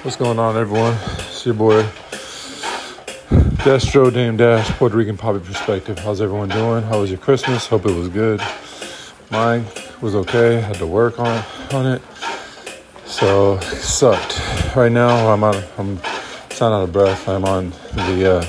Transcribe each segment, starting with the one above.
What's going on, everyone? It's your boy, Destro Dame Dash, Puerto Rican Poppy Perspective. How's everyone doing? How was your Christmas? Hope it was good. Mine was okay. Had to work on it. So, it sucked. Right now, I'm sound out of breath. I'm on the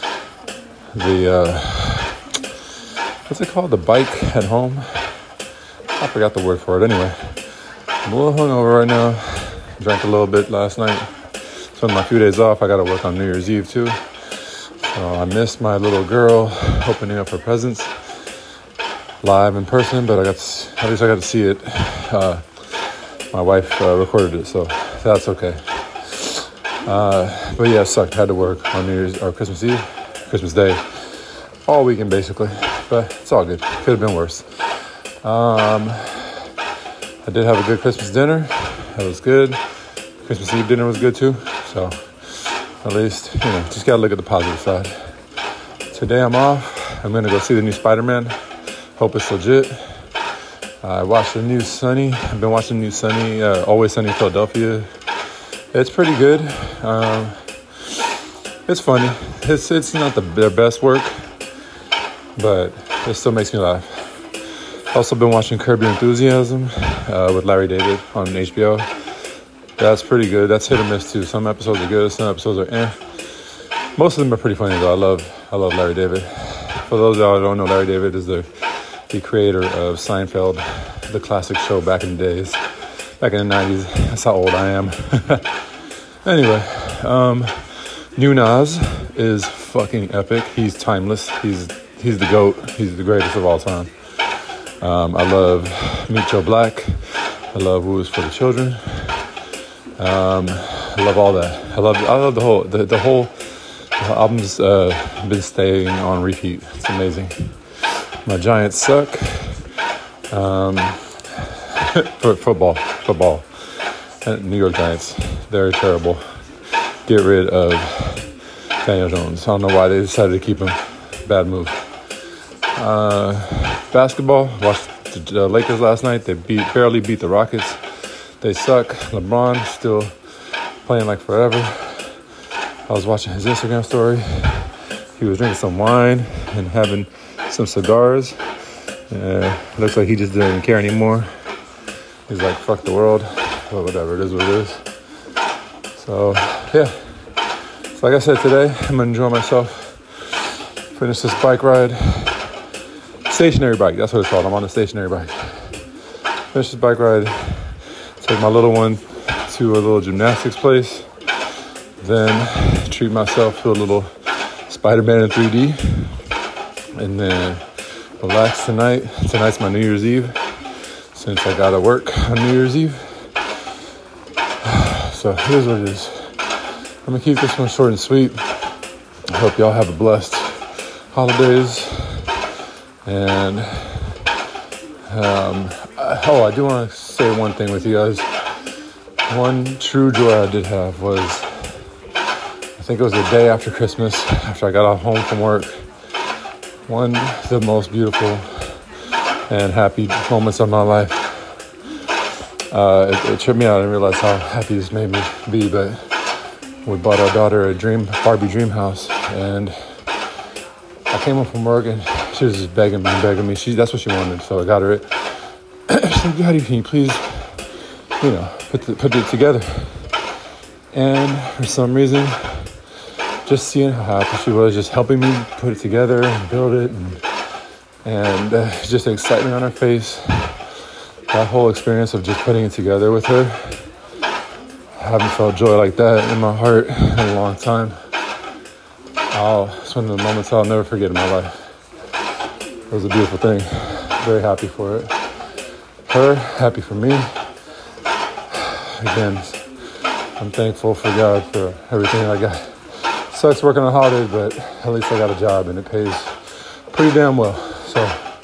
what's it called? The bike at home? I forgot the word for it. Anyway, I'm a little hungover right now. Drank a little bit last night. So my few days off, I got to work on New Year's Eve too. So I missed my little girl opening up her presents live in person, but at least I got to see it. My wife recorded it, so that's okay. But yeah, it sucked. Had to work on New Year's or Christmas Eve, Christmas Day, all weekend basically. But it's all good. Could have been worse. I did have a good Christmas dinner. That was good. Christmas Eve dinner was good too. So at least, just gotta look at the positive side. Today I'm off. I'm gonna go see the new Spider-Man. Hope it's legit. I watched the new Sunny. I've been watching the new Sunny, Always Sunny in Philadelphia. It's pretty good. It's funny. It's not their best work, but it still makes me laugh. Also been watching Curb Your Enthusiasm with Larry David on HBO. That's pretty good. That's hit or miss too. Some episodes are good, some episodes are eh. Most of them are pretty funny though. I love Larry David. For those of y'all who don't know, Larry David is the creator of Seinfeld, the classic show back in the days, back in the 90s. That's how old I am. Anyway, New Nas is fucking epic. He's timeless. He's the GOAT. He's the greatest of all time. I love Meet Joe Black. I love Who Is For The Children. I love all that. I love the whole album's been staying on repeat. It's amazing. My Giants suck. For football. New York Giants, they're terrible. Get rid of Daniel Jones. I don't know why they decided to keep him. Bad move. Basketball, watched the Lakers last night. They barely beat the Rockets. They suck. LeBron still playing like forever. I was watching his Instagram story. He was drinking some wine and having some cigars. Looks like he just didn't care anymore. He's like, fuck the world. But whatever, it is what it is. So, yeah. So like I said, today, I'm going to enjoy myself. Finish this bike ride. Stationary bike, that's what it's called. I'm on a stationary bike. Finish this bike ride. Take my little one to a little gymnastics place. Then treat myself to a little Spider-Man in 3D. And then relax tonight. Tonight's my New Year's Eve, since I gotta work on New Year's Eve. So here's what it is. I'm gonna keep this one short and sweet. I hope y'all have a blessed holidays. And I do want to say one thing with you guys. One true joy I did have was, I think it was the day after Christmas, after I got off home from work. One of the most beautiful and happy moments of my life. It tripped me out. I didn't realize how happy this made me be, but we bought our daughter a Barbie dream house, and I came home from work and she was just begging me. That's what she wanted, so I got her it. She said, "Daddy, can you please, put it together?" And for some reason, just seeing how happy she was, just helping me put it together and build it, and just the excitement on her face. That whole experience of just putting it together with her, I haven't felt joy like that in my heart in a long time. It's one of the moments I'll never forget in my life. It was a beautiful thing. Very happy for it. Her, happy for me. Again, I'm thankful for God for everything I got. Sucks working on holidays, but at least I got a job and it pays pretty damn well. So,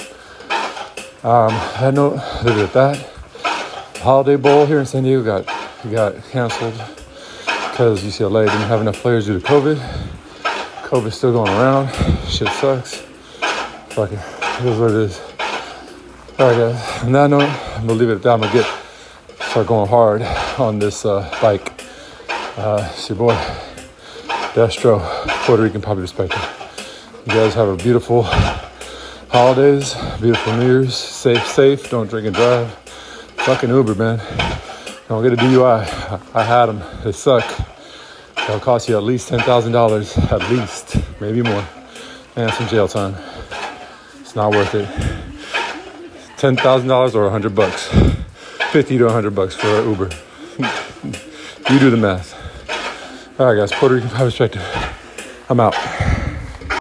I know that Holiday Bowl here in San Diego got canceled because UCLA didn't have enough players due to COVID. COVID's still going around. Shit sucks. Fuck it. It is what it is. Alright guys, on that note, I'm gonna leave it at that. I'm gonna start going hard on this bike. It's your boy, Destro, Puerto Rican Poppy Perspective. You guys have a beautiful holidays, beautiful New Year's. Safe. Don't drink and drive. Fucking Uber, man. Don't get a DUI. I had them. They suck. They'll cost you at least $10,000. At least. Maybe more. And some jail time. It's not worth it. $10,000 or $100. $50 to $100 for an Uber. You do the math. All right, guys. Puerto Rican Perspective. I'm out.